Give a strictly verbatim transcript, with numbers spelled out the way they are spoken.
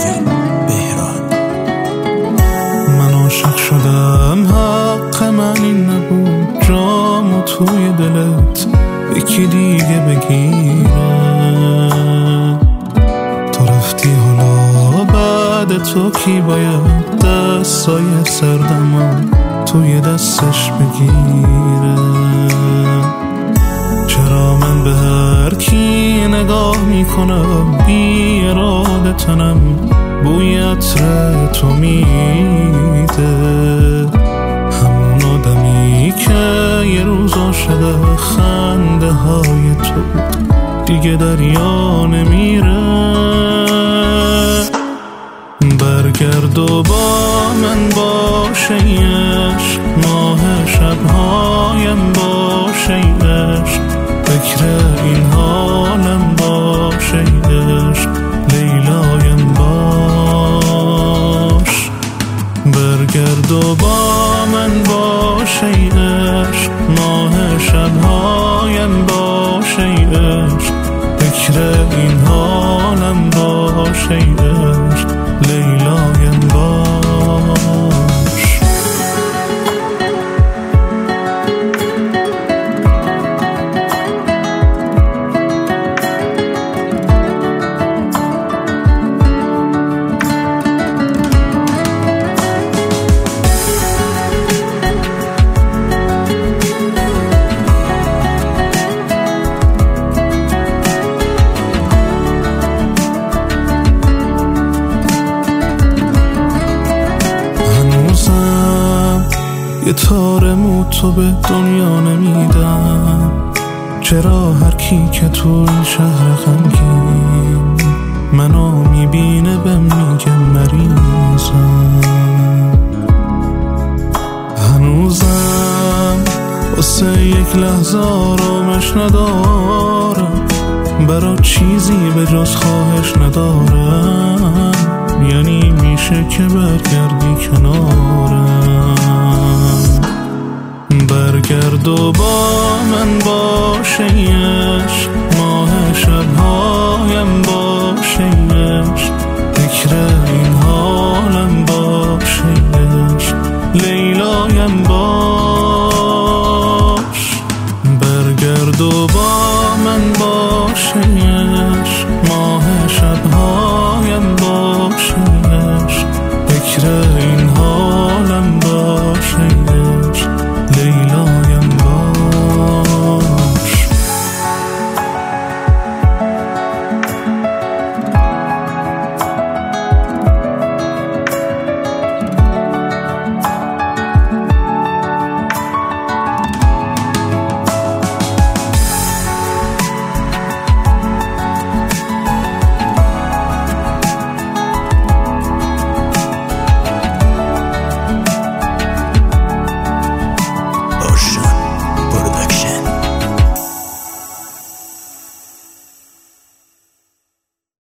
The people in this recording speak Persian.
پروین بهراد. من عاشق شدم، حق من این نبود جامو توی دلت یکی دیگه بگیره. تو رفتی حالا بعد تو کی باید دستای سردمو توی دستش بگیره؟ چرا من به هر کی نگاه میکنم بی اراده تنم بوی عطر تو میده؟ همون آدمی که یه روز عاشق خنده های تو دیگه دریا نمیره. برگرد و با من باشه عشق، ماه شبهایم باشه عشق، فکر این حالم باشه عشق، لیلایم باش. برگرد و با من باشه عشق، ماه شبهایم باشه عشق، فکر این حالم باشه عشق، لیلایم باش. یه تار موتو به دنیا نمیدم، چرا هر کی که تو این شهر غمگین منو میبینه به میگه مریضم. هنوزم واسه یک لحظه آرامش ندارم، برا چیزی به جز خواهش ندارم، یعنی میشه که برگردی کنارم. برگرد و با من باشه عشق، ماه شبهایم باشه